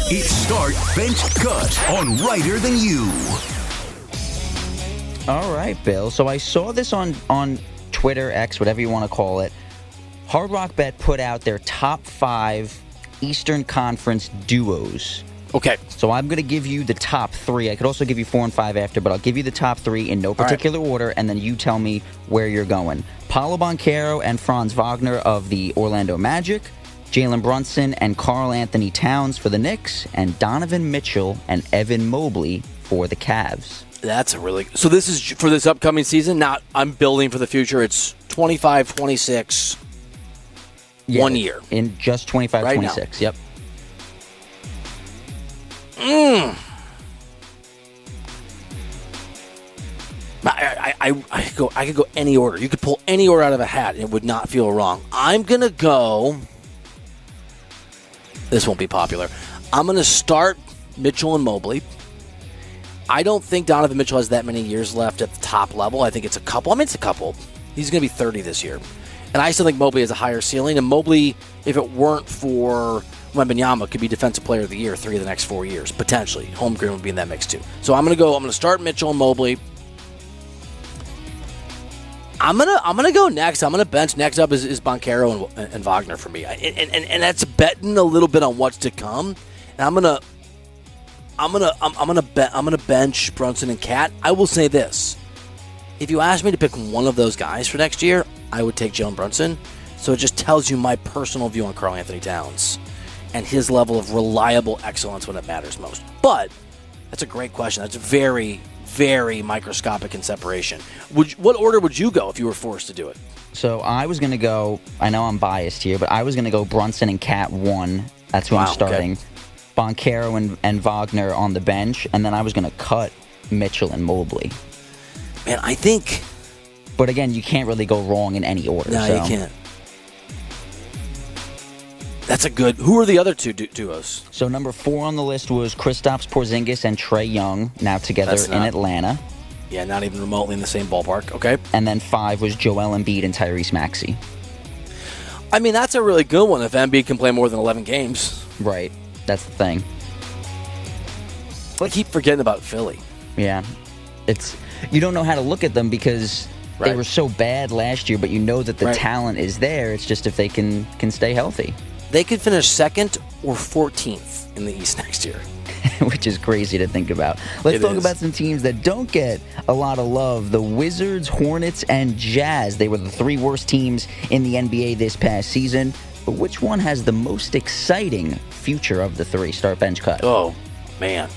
It's Start, Bench, Cut on Writer Than You. All right, Bill. So I saw this on Twitter, X, whatever you want to call it. Hard Rock Bet put out their top 5 Eastern Conference duos. Okay. So I'm going to give you the top 3. I could also give you 4 and 5 after, but I'll give you the top 3 in no particular order, and then you tell me where you're going. Paolo Banchero and Franz Wagner of the Orlando Magic, Jalen Brunson and Karl Anthony Towns for the Knicks, and Donovan Mitchell and Evan Mobley for the Cavs. That's a really... So this is for this upcoming season? Not I'm building for the future. It's 25, 26, 1 year. In just 25, right 26. Now. Yep. I could go any order. You could pull any order out of a hat and it would not feel wrong. I'm going to go... This won't be popular. I'm going to start Mitchell and Mobley. I don't think Donovan Mitchell has that many years left at the top level. I think it's a couple. I mean, it's a couple. He's going to be 30 this year. And I still think Mobley has a higher ceiling. And Mobley, if it weren't for Wembanyama, could be Defensive Player of the Year 3 of the next 4 years, potentially. Holmgren would be in that mix too. So I'm going to start Mitchell and Mobley. I'm gonna go next. I'm gonna bench. Next up is Banchero and Wagner for me, and that's betting a little bit on what's to come. And I'm gonna bench Brunson and Cat. I will say this: if you ask me to pick one of those guys for next year, I would take Jalen Brunson. So it just tells you my personal view on Karl Anthony Towns and his level of reliable excellence when it matters most. But that's a great question. That's very, very microscopic in separation. What order would you go if you were forced to do it? So I was going to go, I know I'm biased here, but I was going to go Brunson and Cat 1. That's who I'm starting. Okay. Banchero and Wagner on the bench. And then I was going to cut Mitchell and Mobley. Man, I think... But again, you can't really go wrong in any order. No, you can't. That's a good... Who are the other two duos? So number 4 on the list was Kristaps Porzingis and Trae Young, now together in Atlanta. Yeah, not even remotely in the same ballpark. Okay. And then 5 was Joel Embiid and Tyrese Maxey. I mean, that's a really good one if Embiid can play more than 11 games. Right. That's the thing. I keep forgetting about Philly. Yeah. You don't know how to look at them because they were so bad last year, but you know that the talent is there. It's just if they can stay healthy. They could finish 2nd or 14th in the East next year. Which is crazy to think about. Let's talk about some teams that don't get a lot of love. The Wizards, Hornets, and Jazz. They were the 3 worst teams in the NBA this past season. But which one has the most exciting future of the 3? Start, bench, cut. Oh, man.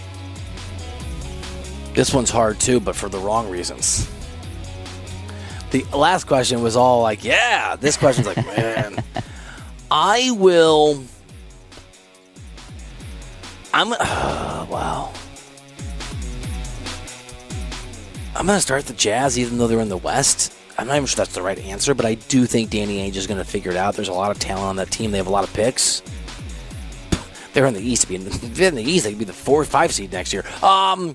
This one's hard, too, but for the wrong reasons. The last question was all like, yeah. This question's like, man. Wow. I'm going to start the Jazz even though they're in the West. I'm not even sure that's the right answer, but I do think Danny Ainge is going to figure it out. There's a lot of talent on that team. They have a lot of picks. They're in the East. They could be the 4 or 5 seed next year. I'll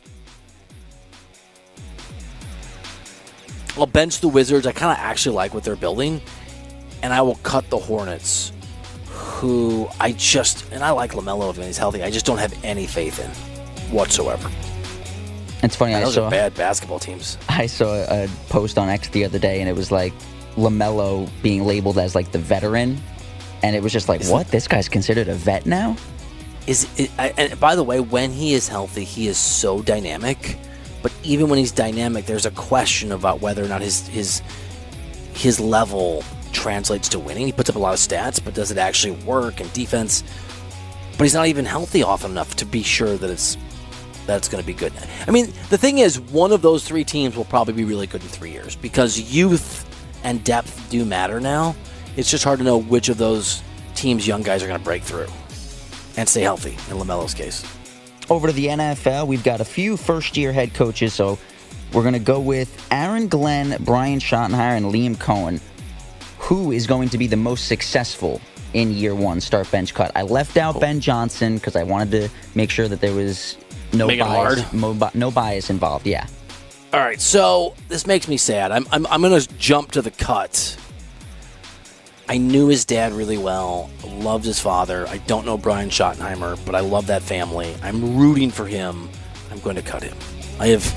bench the Wizards. I kind of actually like what they're building. And I will cut the Hornets, who I like LaMelo when he's healthy. I just don't have any faith in whatsoever. It's funny. Those are bad basketball teams. I saw a post on X the other day, and it was like LaMelo being labeled as like the veteran, and it was just like, what? This guy's considered a vet now? And by the way, when he is healthy, he is so dynamic. But even when he's dynamic, there's a question about whether or not his level translates to winning. He puts up a lot of stats, but does it actually work in defense? But he's not even healthy often enough to be sure that it's going to be good. I mean, the thing is, one of those 3 teams will probably be really good in 3 years because youth and depth do matter now. It's just hard to know which of those teams young guys are going to break through and stay healthy in LaMelo's case. Over to the NFL, we've got a few first-year head coaches, so we're going to go with Aaron Glenn, Brian Schottenheimer, and Liam Cohen. Who is going to be the most successful in year 1? Start, bench, cut. I left out Ben Johnson because I wanted to make sure that there was no bias involved. Yeah. All right, so this makes me sad. I'm going to jump to the cut. I knew his dad really well, loved his father. I don't know Brian Schottenheimer, but I love that family. I'm rooting for him. I'm going to cut him. I don't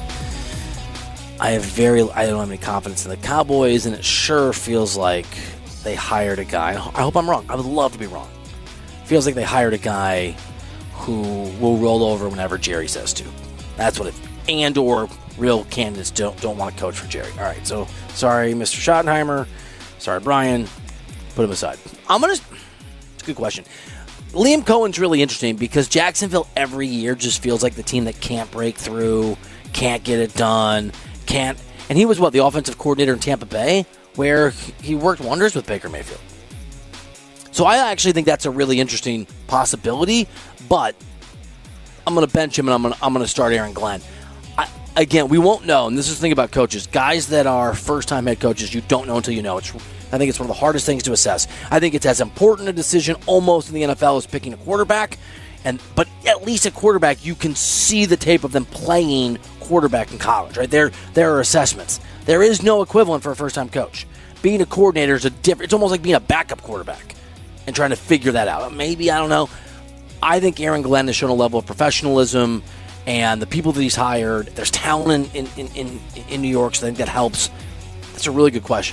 have any confidence in the Cowboys, and it sure feels like they hired a guy. I hope I'm wrong. I would love to be wrong. Feels like they hired a guy who will roll over whenever Jerry says to. That's what it. And or real candidates don't want to coach for Jerry. All right, so sorry, Mr. Schottenheimer. Sorry, Brian. Put him aside. It's a good question. Liam Cohen's really interesting because Jacksonville every year just feels like the team that can't break through, can't get it done, can't. And he was the offensive coordinator in Tampa Bay, where he worked wonders with Baker Mayfield. So I actually think that's a really interesting possibility, but I'm going to bench him and I'm going to start Aaron Glenn. Again, we won't know, and this is the thing about coaches. Guys that are first-time head coaches, you don't know until you know. I think it's one of the hardest things to assess. I think it's as important a decision almost in the NFL as picking a quarterback, but at least a quarterback, you can see the tape of them playing quarterback in college, right? There are assessments. There is no equivalent for a first-time coach. Being a coordinator is it's almost like being a backup quarterback and trying to figure that out. Maybe, I don't know. I think Aaron Glenn has shown a level of professionalism, and the people that he's hired, there's talent in New York, so I think that helps. That's a really good question.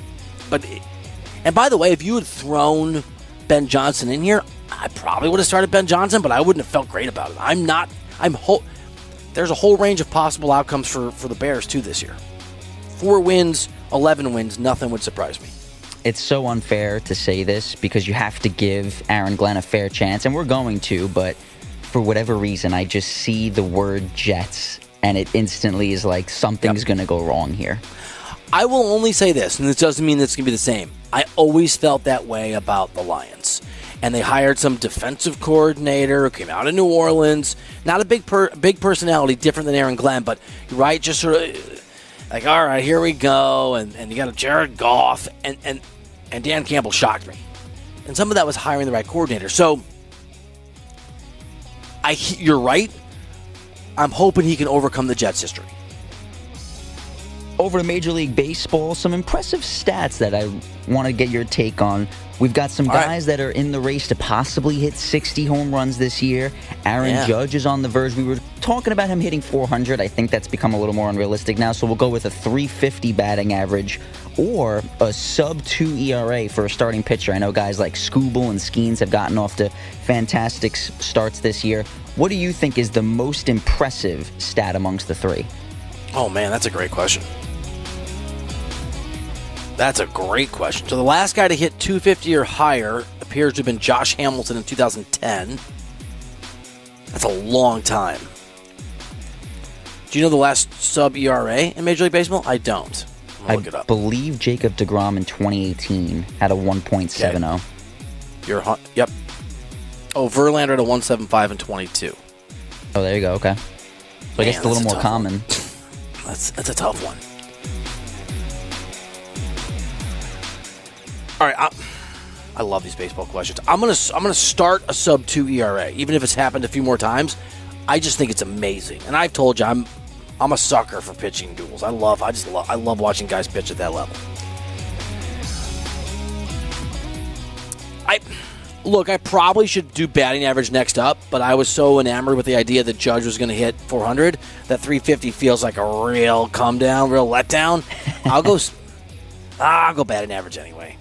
And by the way, if you had thrown Ben Johnson in here, I probably would have started Ben Johnson, but I wouldn't have felt great about it. There's a whole range of possible outcomes for the Bears, too, this year. 4 wins, 11 wins, nothing would surprise me. It's so unfair to say this because you have to give Aaron Glenn a fair chance, and we're going to, but for whatever reason, I just see the word Jets, and it instantly is like something's going to go wrong here. I will only say this, and this doesn't mean it's going to be the same. I always felt that way about the Lions. And they hired some defensive coordinator who came out of New Orleans. Not a big personality, different than Aaron Glenn, but right, just sort of like, all right, here we go. And you got a Jared Goff, and Dan Campbell shocked me. And some of that was hiring the right coordinator. So you're right. I'm hoping he can overcome the Jets' history. Over to Major League Baseball, some impressive stats that I want to get your take on. We've got some guys that are in the race to possibly hit 60 home runs this year. Aaron Judge is on the verge. We were talking about him hitting 400. I think that's become a little more unrealistic now, so we'll go with a 350 batting average or a sub-2 ERA for a starting pitcher. I know guys like Skubal and Skeens have gotten off to fantastic starts this year. What do you think is the most impressive stat amongst the three? Oh, man, that's a great question. That's a great question. So the last guy to hit 250 or higher appears to have been Josh Hamilton in 2010. That's a long time. Do you know the last sub-ERA in Major League Baseball? I don't. I'm gonna look it up. I believe Jacob deGrom in 2018 had a 1.70. Okay. Yep. Oh, Verlander had a 1.75 in 22. Oh, there you go. Okay. So I guess it's a little more common. That's a tough one. All right, I love these baseball questions. I'm gonna start a sub-2 ERA, even if it's happened a few more times. I just think it's amazing, and I've told you I'm a sucker for pitching duels. I love watching guys pitch at that level. I probably should do batting average next up, but I was so enamored with the idea that Judge was going to hit 400 that 350 feels like a real come down, real letdown. I'll go batting average anyway.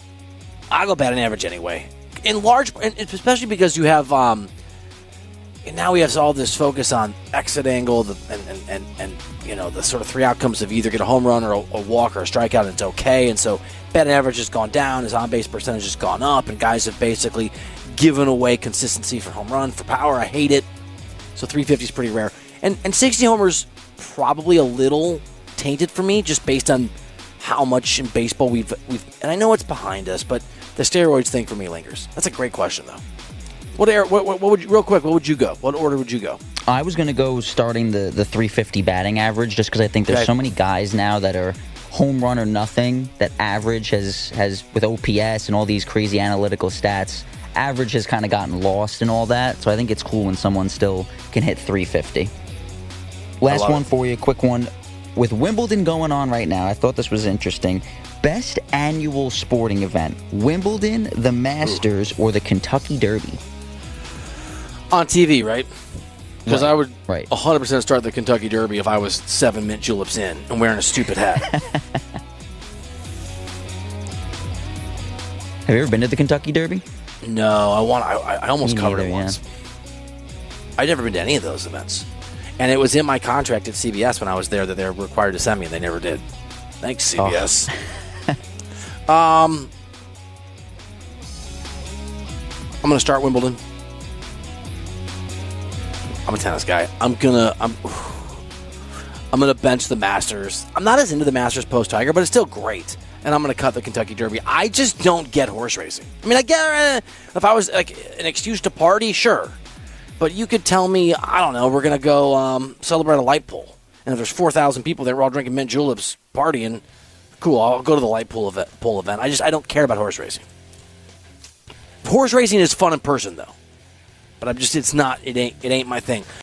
In large, and especially because you have, and now we have all this focus on exit angle, and you know the sort of 3 outcomes of either get a home run or a walk or a strikeout, and it's okay. And so batting average has gone down, his on base percentage has gone up, and guys have basically given away consistency for home run, for power. I hate it. So 350 is pretty rare, and 60 homers probably a little tainted for me, just based on how much in baseball we've and I know it's behind us, but the steroids thing for me lingers. That's a great question, though. What would you, real quick, what would you go? What order would you go? I was going to go starting the 350 batting average just because I think there's so many guys now that are home run or nothing. That average has with OPS and all these crazy analytical stats, average has kind of gotten lost in all that. So I think it's cool when someone still can hit 350. Last one for you, quick one. With Wimbledon going on right now, I thought this was interesting. Best annual sporting event: Wimbledon, the Masters, or the Kentucky Derby? On TV, right? Because I would right. 100% start the Kentucky Derby if I was 7 mint juleps in and wearing a stupid hat. Have you ever been to the Kentucky Derby? No, I almost Me covered neither, it once. yeah. I'd never been to any of those events. And it was in my contract at CBS when I was there that they were required to send me, and they never did. Thanks, CBS. I'm going to start Wimbledon. I'm a tennis guy. I'm gonna bench the Masters. I'm not as into the Masters post Tiger, but it's still great. And I'm gonna cut the Kentucky Derby. I just don't get horse racing. I mean, I get if I was like an excuse to party, sure. But you could tell me, I don't know, we're gonna go celebrate a light pole, and if there's 4,000 people there, we're all drinking mint juleps, partying. Cool, I'll go to the light pole event. I don't care about horse racing. Horse racing is fun in person though. But it ain't my thing.